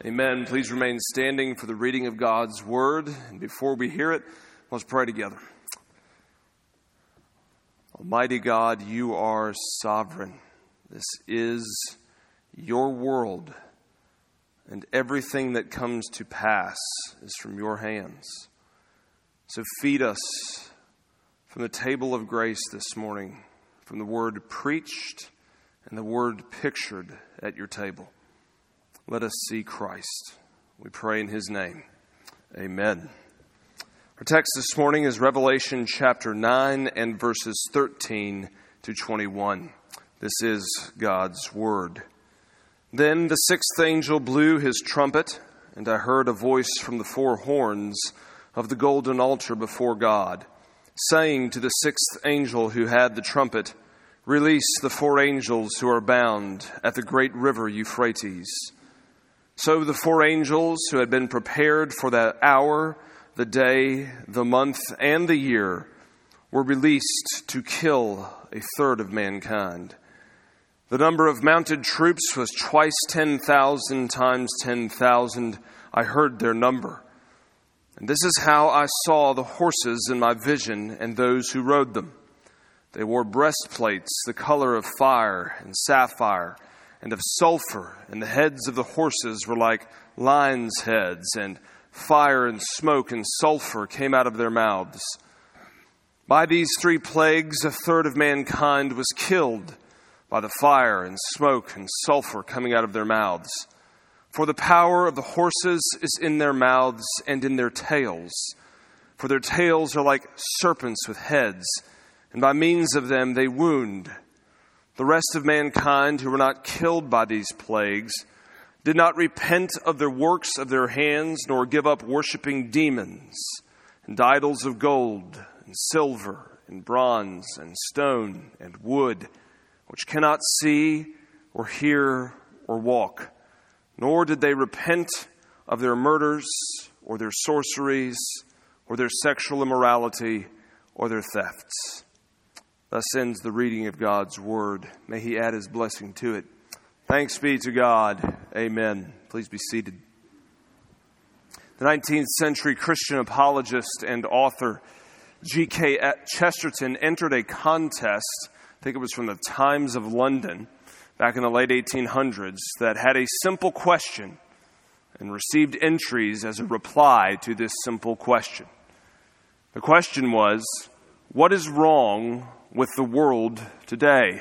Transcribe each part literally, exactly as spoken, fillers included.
Amen. Please remain standing for the reading of God's Word. And before we hear it, let's pray together. Almighty God, you are sovereign. This is your world, and everything that comes to pass is from your hands. So feed us from the table of grace this morning, from the word preached and the word pictured at your table. Let us see Christ. We pray in his name. Amen. Our text this morning is Revelation chapter nine and verses thirteen to twenty-one. This is God's word. Then the sixth angel blew his trumpet, and I heard a voice from the four horns of the golden altar before God, saying to the sixth angel who had the trumpet, "Release the four angels who are bound at the great river Euphrates." So the four angels who had been prepared for that hour, the day, the month, and the year were released to kill a third of mankind. The number of mounted troops was twice ten thousand times ten thousand. I heard their number. And this is how I saw the horses in my vision and those who rode them. They wore breastplates the color of fire and sapphire and of sulfur, and the heads of the horses were like lions' heads, and fire and smoke and sulfur came out of their mouths. By these three plagues, a third of mankind was killed by the fire and smoke and sulfur coming out of their mouths. For the power of the horses is in their mouths and in their tails. For their tails are like serpents with heads, and by means of them they wound. The rest of mankind who were not killed by these plagues did not repent of their works of their hands, nor give up worshiping demons and idols of gold and silver and bronze and stone and wood, which cannot see or hear or walk. Nor did they repent of their murders or their sorceries or their sexual immorality or their thefts. Thus ends the reading of God's word. May he add his blessing to it. Thanks be to God. Amen. Please be seated. The nineteenth century Christian apologist and author G K Chesterton entered a contest, I think it was from the Times of London, back in the late eighteen hundreds, that had a simple question and received entries as a reply to this simple question. The question was, what is wrong with the world today?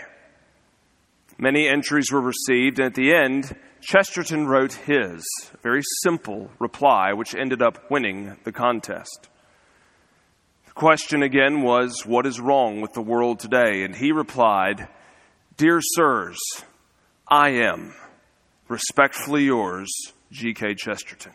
Many entries were received, and at the end, Chesterton wrote his very simple reply, which ended up winning the contest. The question again was, what is wrong with the world today? And he replied, "Dear sirs, I am respectfully yours, G K Chesterton."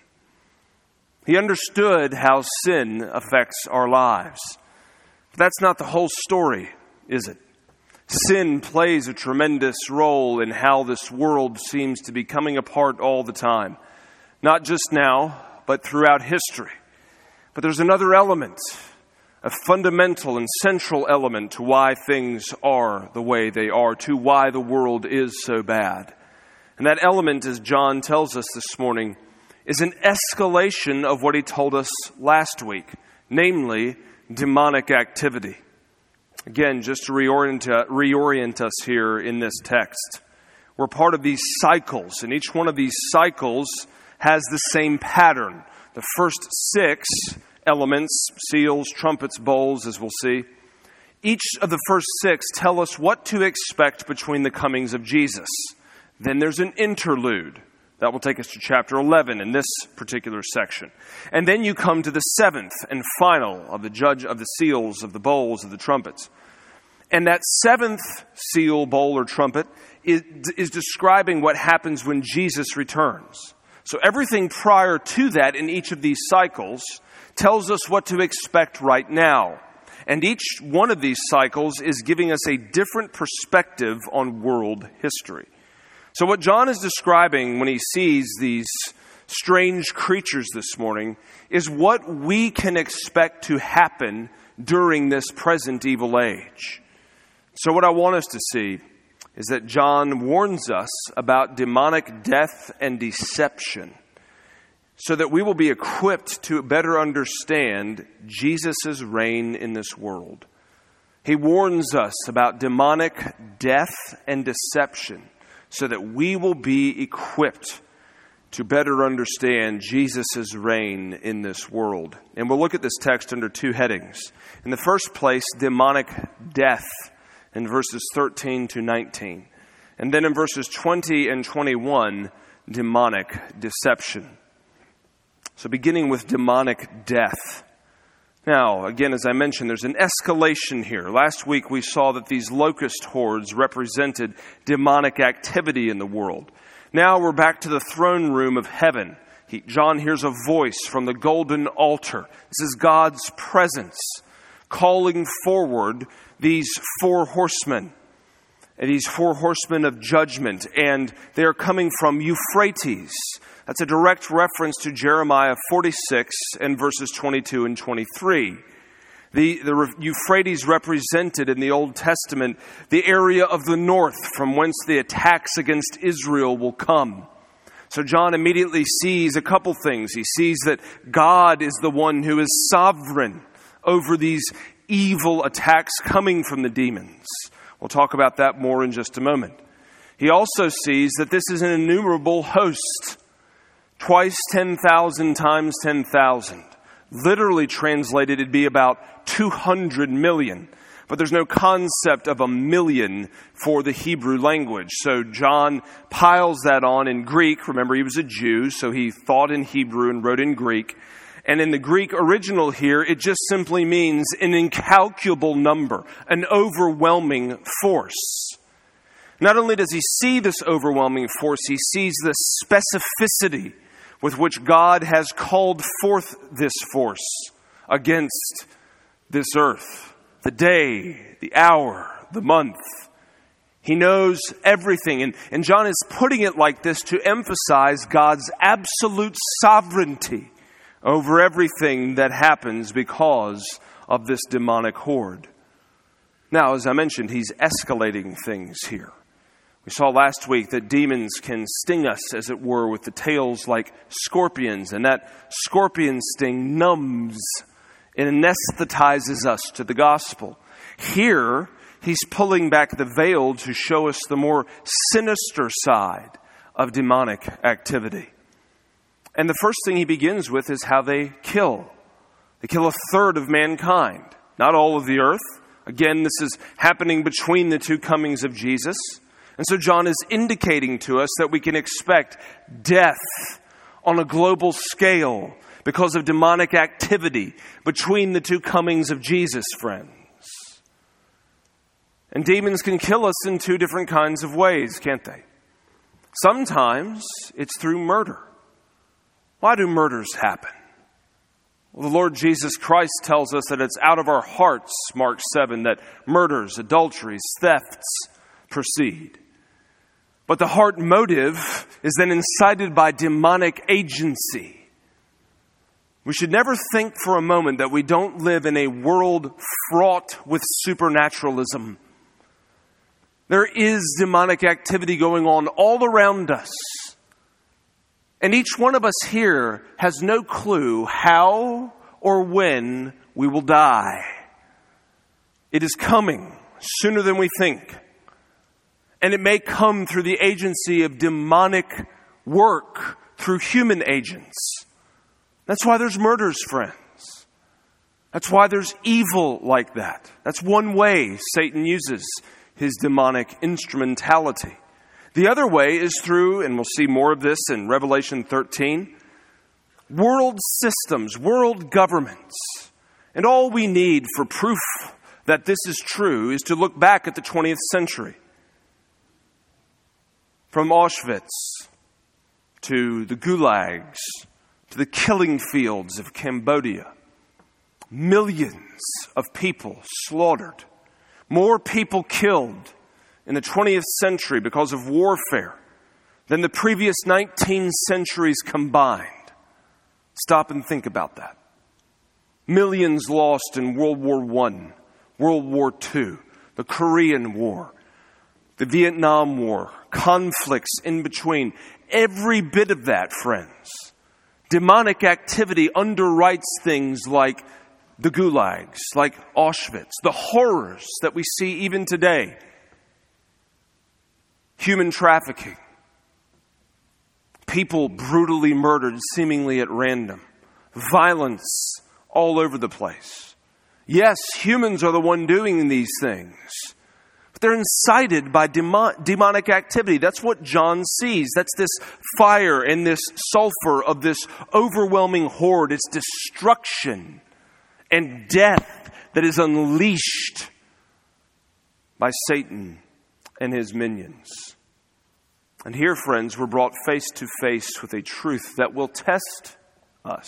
He understood how sin affects our lives. But that's not the whole story, is it? Sin plays a tremendous role in how this world seems to be coming apart all the time. Not just now, but throughout history. But there's another element, a fundamental and central element to why things are the way they are, to why the world is so bad. And that element, as John tells us this morning, is an escalation of what he told us last week, namely demonic activity. Again, just to reorient, reorient us here in this text, we're part of these cycles, and each one of these cycles has the same pattern. The first six elements, seals, trumpets, bowls, as we'll see, each of the first six tell us what to expect between the comings of Jesus. Then there's an interlude. That will take us to chapter eleven in this particular section. And then you come to the seventh and final of the judge of the seals, of the bowls, of the trumpets. And that seventh seal, bowl, or trumpet is, is describing what happens when Jesus returns. So everything prior to that in each of these cycles tells us what to expect right now. And each one of these cycles is giving us a different perspective on world history. So what John is describing when he sees these strange creatures this morning is what we can expect to happen during this present evil age. So what I want us to see is that John warns us about demonic death and deception so that we will be equipped to better understand Jesus' reign in this world. He warns us about demonic death and deception so that we will be equipped to better understand Jesus' reign in this world. And we'll look at this text under two headings. In the first place, demonic death in verses thirteen to nineteen. And then in verses twenty and twenty-one, demonic deception. So beginning with demonic death. Now, again, as I mentioned, there's an escalation here. Last week we saw that these locust hordes represented demonic activity in the world. Now we're back to the throne room of heaven. He, John hears a voice from the golden altar. This is God's presence calling forward these four horsemen. And these four horsemen of judgment. And they are coming from Euphrates. That's a direct reference to Jeremiah forty-six and verses twenty-two and twenty-three. The, the Euphrates represented in the Old Testament the area of the north from whence the attacks against Israel will come. So John immediately sees a couple things. He sees that God is the one who is sovereign over these evil attacks coming from the demons. We'll talk about that more in just a moment. He also sees that this is an innumerable host. Twice ten thousand times ten thousand. Literally translated, it'd be about two hundred million. But there's no concept of a million for the Hebrew language. So John piles that on in Greek. Remember, he was a Jew, so he thought in Hebrew and wrote in Greek. And in the Greek original here, it just simply means an incalculable number, an overwhelming force. Not only does he see this overwhelming force, he sees the specificity with which God has called forth this force against this earth. The day, the hour, the month. He knows everything. And, and John is putting it like this to emphasize God's absolute sovereignty over everything that happens because of this demonic horde. Now, as I mentioned, he's escalating things here. We saw last week that demons can sting us, as it were, with the tails like scorpions, and that scorpion sting numbs and anesthetizes us to the gospel. Here, he's pulling back the veil to show us the more sinister side of demonic activity. And the first thing he begins with is how they kill. They kill a third of mankind, not all of the earth. Again, this is happening between the two comings of Jesus. And so John is indicating to us that we can expect death on a global scale because of demonic activity between the two comings of Jesus, friends. And demons can kill us in two different kinds of ways, can't they? Sometimes it's through murder. Why do murders happen? Well, the Lord Jesus Christ tells us that it's out of our hearts, Mark seven, that murders, adulteries, thefts proceed. But the heart motive is then incited by demonic agency. We should never think for a moment that we don't live in a world fraught with supernaturalism. There is demonic activity going on all around us. And each one of us here has no clue how or when we will die. It is coming sooner than we think. And it may come through the agency of demonic work through human agents. That's why there's murders, friends. That's why there's evil like that. That's one way Satan uses his demonic instrumentality. The other way is through, and we'll see more of this in Revelation thirteen, world systems, world governments. And all we need for proof that this is true is to look back at the twentieth century. From Auschwitz to the gulags to the killing fields of Cambodia. Millions of people slaughtered. More people killed in the twentieth century because of warfare than the previous nineteen centuries combined. Stop and think about that. Millions lost in World War One, World War Two, the Korean War, the Vietnam War, conflicts in between. Every bit of that, friends, Demonic activity underwrites things like the gulags, like Auschwitz, the horrors that we see even today. Human trafficking. People brutally murdered seemingly at random. Violence all over the place. Yes, humans are the one doing these things. But they're incited by demon- demonic activity. That's what John sees. That's this fire and this sulfur of this overwhelming horde. It's destruction and death that is unleashed by Satan and his minions. And here, friends, we're brought face to face with a truth that will test us.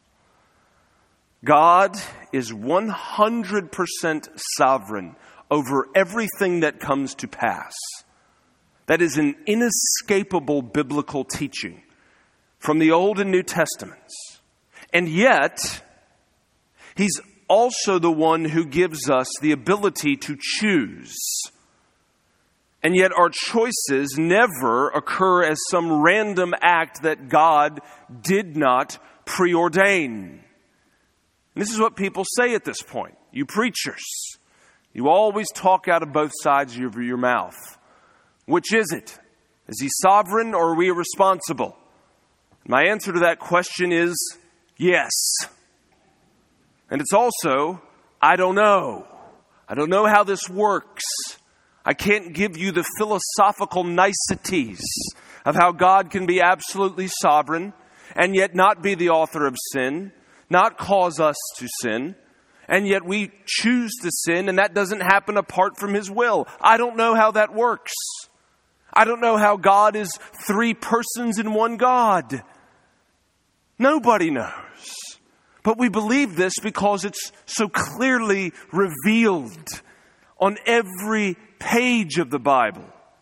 God is one hundred percent sovereign over everything that comes to pass. That is an inescapable biblical teaching from the Old and New Testaments. And yet, He's also the one who gives us the ability to choose. And yet our choices never occur as some random act that God did not preordain. And this is what people say at this point. You preachers, you always talk out of both sides of your mouth. Which is it? Is He sovereign or are we irresponsible? My answer to that question is yes. And it's also, I don't know. I don't know how this works. I can't give you the philosophical niceties of how God can be absolutely sovereign and yet not be the author of sin, not cause us to sin, and yet we choose to sin, and that doesn't happen apart from His will. I don't know how that works. I don't know how God is three persons in one God. Nobody knows. But we believe this because it's so clearly revealed on every page of the Bible.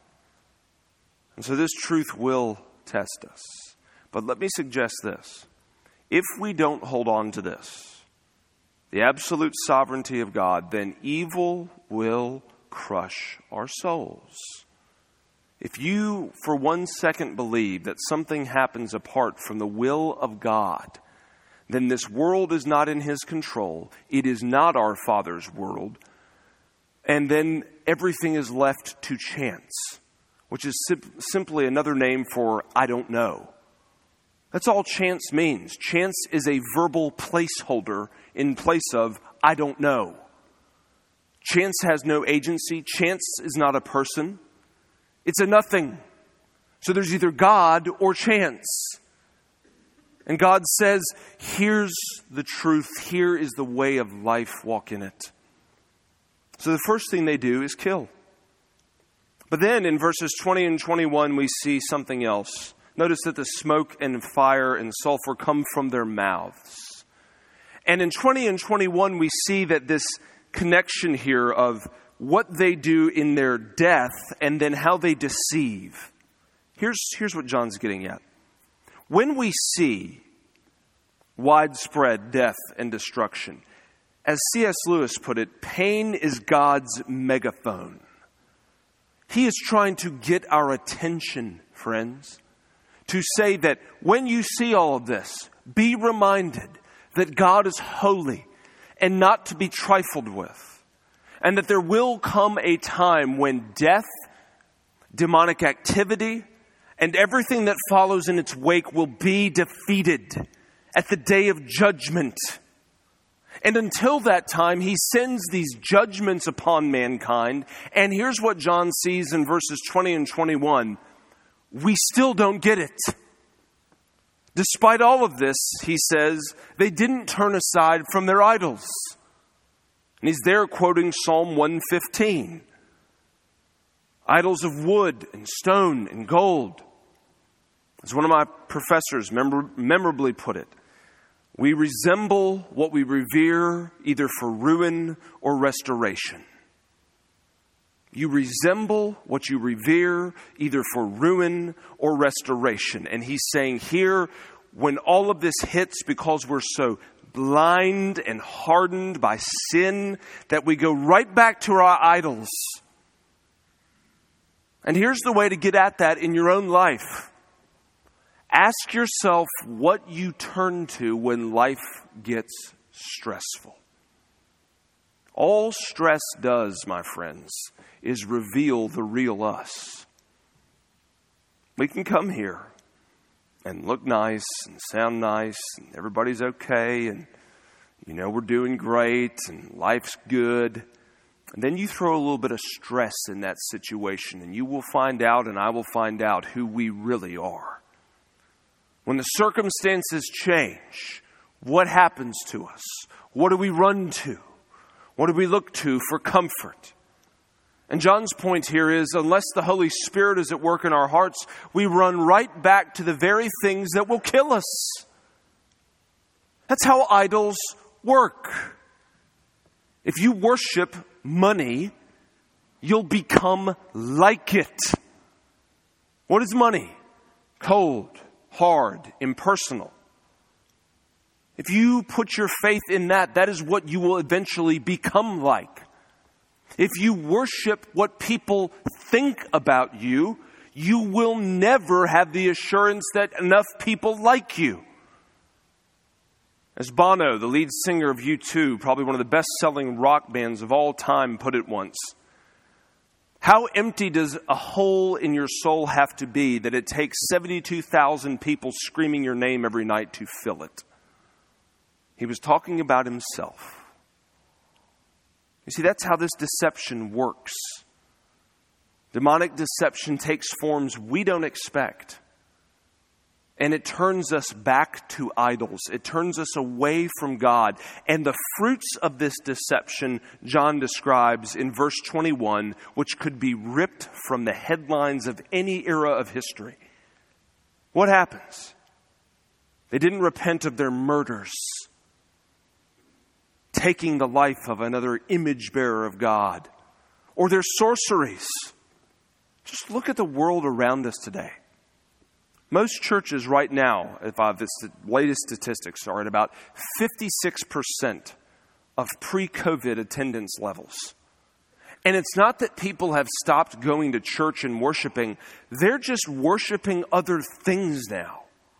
And so this truth will test us. But let me suggest this. If we don't hold on to this, the absolute sovereignty of God, then evil will crush our souls. If you for one second believe that something happens apart from the will of God, then this world is not in His control. It is not our Father's world. And then everything is left to chance, which is sim- simply another name for I don't know. That's all chance means. Chance is a verbal placeholder in place of I don't know. Chance has no agency. Chance is not a person. It's a nothing. So there's either God or chance. And God says, here's the truth. Here is the way of life. Walk in it. So the first thing they do is kill. But then in verses twenty and twenty-one, we see something else. Notice that the smoke and fire and sulfur come from their mouths. And in twenty and twenty-one, we see that this connection here of what they do in their death and then how they deceive. Here's, here's what John's getting at. When we see widespread death and destruction, as C S Lewis put it, pain is God's megaphone. He is trying to get our attention, friends, to say that when you see all of this, be reminded that God is holy and not to be trifled with, and that there will come a time when death, demonic activity, and everything that follows in its wake will be defeated at the day of judgment. And until that time, He sends these judgments upon mankind. And here's what John sees in verses twenty and twenty-one. We still don't get it. Despite all of this, he says, they didn't turn aside from their idols. And he's there quoting Psalm one fifteen. Idols of wood and stone and gold. As one of my professors memor- memorably put it, we resemble what we revere either for ruin or restoration. You resemble what you revere either for ruin or restoration. And he's saying here, when all of this hits because we're so blind and hardened by sin that we go right back to our idols. And here's the way to get at that in your own life. Ask yourself what you turn to when life gets stressful. All stress does, my friends, is reveal the real us. We can come here and look nice and sound nice and everybody's okay and you know we're doing great and life's good. And then you throw a little bit of stress in that situation and you will find out and I will find out who we really are. When the circumstances change, what happens to us? What do we run to? What do we look to for comfort? And John's point here is, unless the Holy Spirit is at work in our hearts, we run right back to the very things that will kill us. That's how idols work. If you worship money, you'll become like it. What is money? Cold, hard, impersonal. If you put your faith in that, that is what you will eventually become like. If you worship what people think about you, you will never have the assurance that enough people like you. As Bono, the lead singer of U two, probably one of the best-selling rock bands of all time, put it once, how empty does a hole in your soul have to be that it takes seventy-two thousand people screaming your name every night to fill it? He was talking about himself. You see, that's how this deception works. Demonic deception takes forms we don't expect. And it turns us back to idols. It turns us away from God. And the fruits of this deception, John describes in verse twenty-one, which could be ripped from the headlines of any era of history. What happens? They didn't repent of their murders, taking the life of another image bearer of God, or their sorceries. Just look at the world around us today. Most churches right now, if I have the latest statistics, are at about fifty-six percent of pre-COVID attendance levels. And it's not that people have stopped going to church and worshiping. They're just worshiping other things now.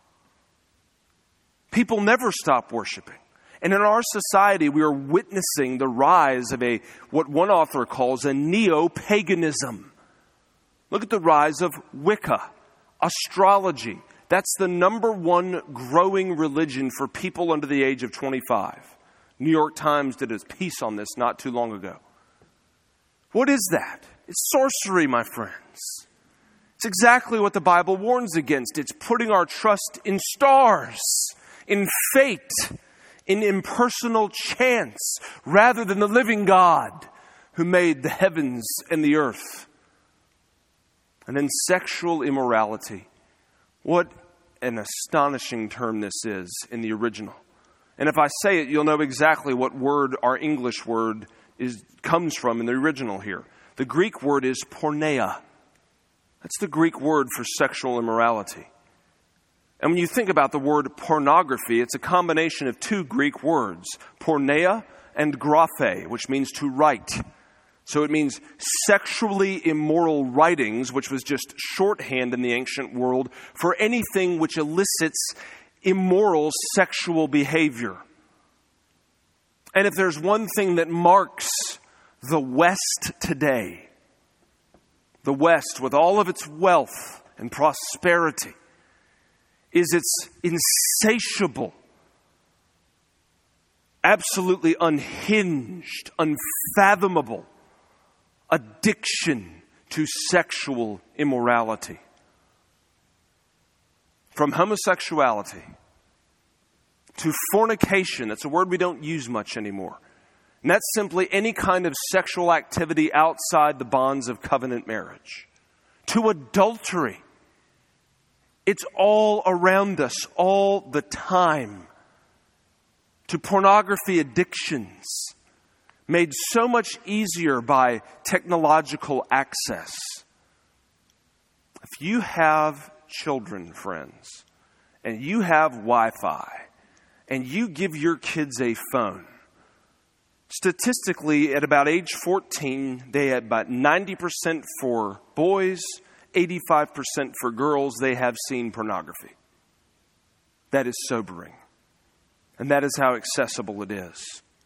People never stop worshiping. And in our society, we are witnessing the rise of a, what one author calls a neo-paganism. Look at the rise of Wicca, astrology. That's the number one growing religion for people under the age of twenty-five. New York Times did a piece on this not too long ago. What is that? It's sorcery, my friends. It's exactly what the Bible warns against. It's putting our trust in stars, in fate, in impersonal chance, rather than the living God who made the heavens and the earth. And then sexual immorality. What an astonishing term this is in the original. And if I say it, you'll know exactly what word our English word is comes from in the original here. The Greek word is porneia. That's the Greek word for sexual immorality. And when you think about the word pornography, it's a combination of two Greek words, porneia and graphe, which means to write. So it means sexually immoral writings, which was just shorthand in the ancient world for anything which elicits immoral sexual behavior. And if there's one thing that marks the West today, the West with all of its wealth and prosperity, is its insatiable, absolutely unhinged, unfathomable addiction to sexual immorality. From homosexuality to fornication, that's a word we don't use much anymore. And that's simply any kind of sexual activity outside the bonds of covenant marriage. To adultery. It's all around us all the time. To pornography addictions, made so much easier by technological access. If you have children, friends, and you have Wi-Fi, and you give your kids a phone, statistically, at about age fourteen, they have about ninety percent for boys, eighty-five percent for girls, they have seen pornography. that is sobering. And that is how accessible it is.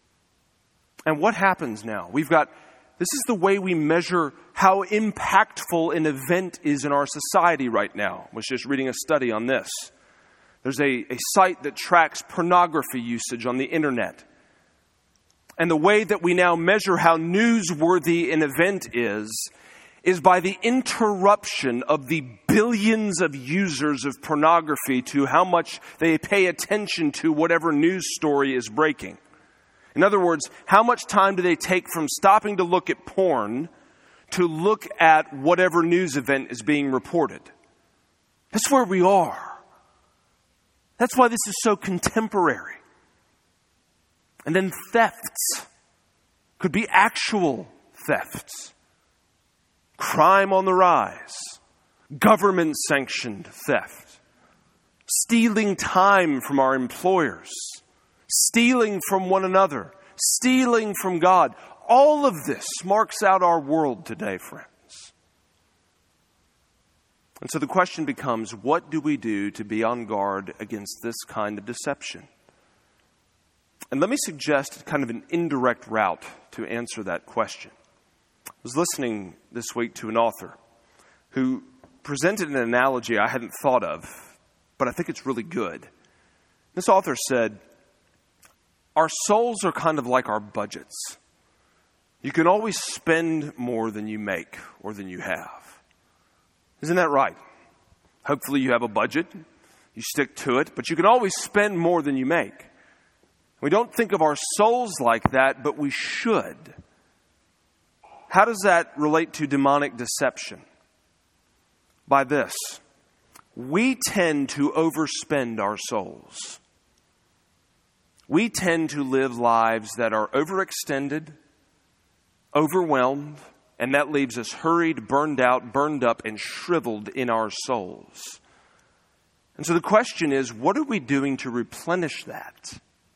And what happens now? We've got, this is the way we measure how impactful an event is in our society right now. I was just reading a study on this. There's a, a site that tracks pornography usage on the internet. And the way that we now measure how newsworthy an event is, is by the interruption of the billions of users of pornography to how much they pay attention to whatever news story is breaking. In other words, how much time do they take from stopping to look at porn to look at whatever news event is being reported? That's where we are. That's why this is so contemporary. And then thefts could be actual thefts. Crime on the rise. Government-sanctioned theft. Stealing time from our employers. Stealing from one another. Stealing from God. All of this marks out our world today, friends. And so the question becomes, what do we do to be on guard against this kind of deception? And let me suggest kind of an indirect route to answer that question. I was listening this week to an author who presented an analogy I hadn't thought of, but I think it's really good. This author said, our souls are kind of like our budgets. You can always spend more than you make or than you have. Isn't that right? Hopefully you have a budget, you stick to it, but you can always spend more than you make. We don't think of our souls like that, but we should. How does that relate to demonic deception? By this, we tend to overspend our souls. We tend to live lives that are overextended, overwhelmed, and that leaves us hurried, burned out, burned up, and shriveled in our souls. And so the question is, what are we doing to replenish that?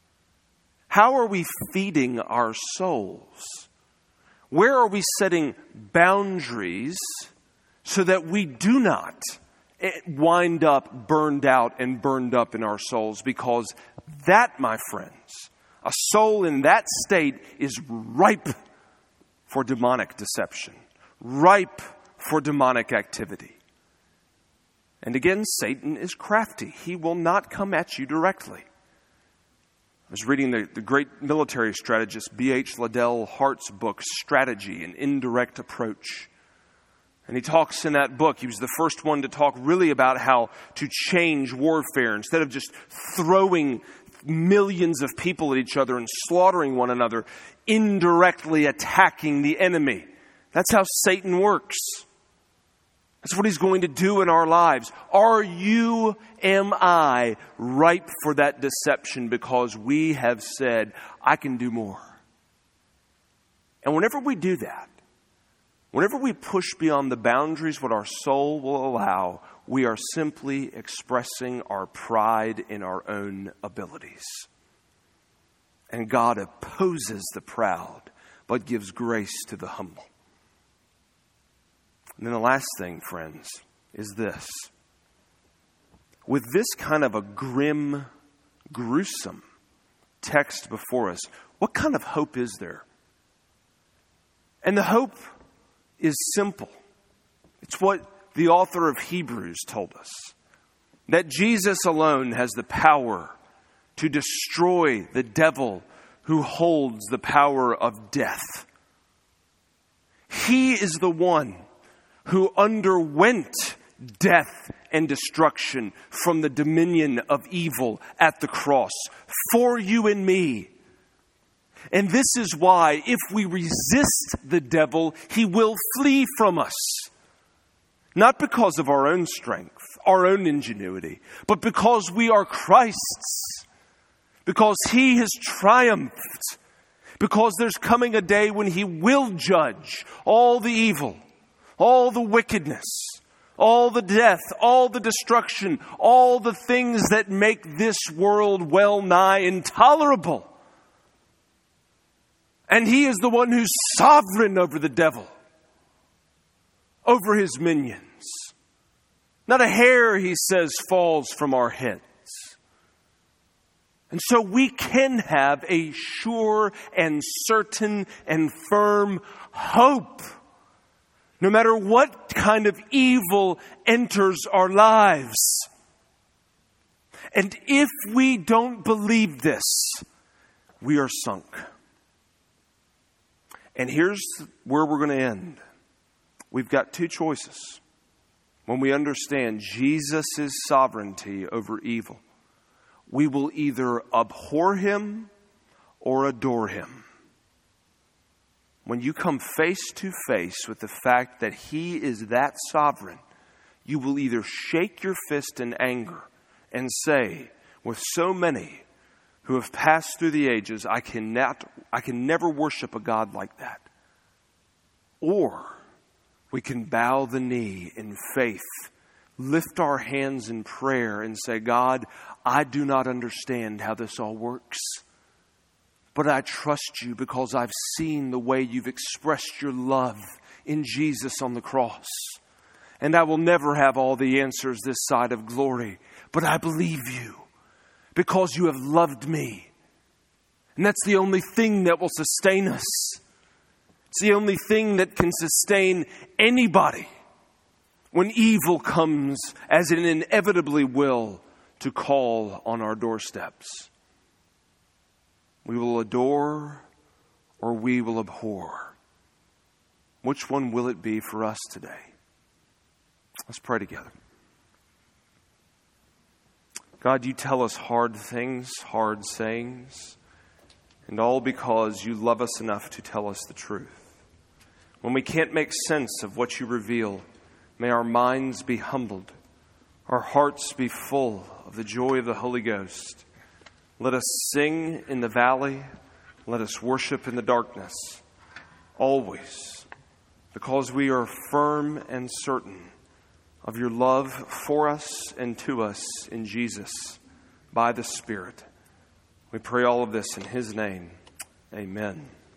How are we feeding our souls? Where are we setting boundaries so that we do not wind up burned out and burned up in our souls? Because that, my friends, a soul in that state is ripe for demonic deception, ripe for demonic activity. And again, Satan is crafty. He will not come at you directly. I was reading the, the great military strategist B H Liddell Hart's book, Strategy, An Indirect Approach. And he talks in that book, he was the first one to talk really about how to change warfare. Instead of just throwing millions of people at each other and slaughtering one another, indirectly attacking the enemy. That's how Satan works. That's what he's going to do in our lives. Are you, am I, ripe for that deception because we have said, I can do more? And whenever we do that, whenever we push beyond the boundaries what our soul will allow, we are simply expressing our pride in our own abilities. And God opposes the proud, but gives grace to the humble. And then the last thing, friends, is this. With this kind of a grim, gruesome text before us, what kind of hope is there? And the hope is simple. It's what the author of Hebrews told us. That Jesus alone has the power to destroy the devil who holds the power of death. He is the one who underwent death and destruction from the dominion of evil at the cross for you and me. And this is why, if we resist the devil, he will flee from us. Not because of our own strength, our own ingenuity, but because we are Christ's. Because he has triumphed. Because there's coming a day when he will judge all the evil, all the wickedness, all the death, all the destruction, all the things that make this world well nigh intolerable. And he is the one who's sovereign over the devil, over his minions. Not a hair, he says, falls from our heads. And so we can have a sure and certain and firm hope, no matter what kind of evil enters our lives. And if we don't believe this, we are sunk. And here's where we're going to end. We've got two choices. When we understand Jesus' sovereignty over evil, we will either abhor him or adore him. When you come face to face with the fact that he is that sovereign, you will either shake your fist in anger and say, with so many who have passed through the ages, I cannot, I can never worship a God like that. Or we can bow the knee in faith, lift our hands in prayer and say, God, I do not understand how this all works, but I trust you because I've seen the way you've expressed your love in Jesus on the cross. And I will never have all the answers this side of glory, but I believe you because you have loved me. And that's the only thing that will sustain us. It's the only thing that can sustain anybody when evil comes, as it inevitably will, to call on our doorsteps. We will adore or we will abhor. Which one will it be for us today? Let's pray together. God, you tell us hard things, hard sayings, and all because you love us enough to tell us the truth. When we can't make sense of what you reveal, may our minds be humbled, our hearts be full of the joy of the Holy Ghost. Let us sing in the valley, let us worship in the darkness, always, because we are firm and certain of your love for us and to us in Jesus by the Spirit. We pray all of this in his name. Amen.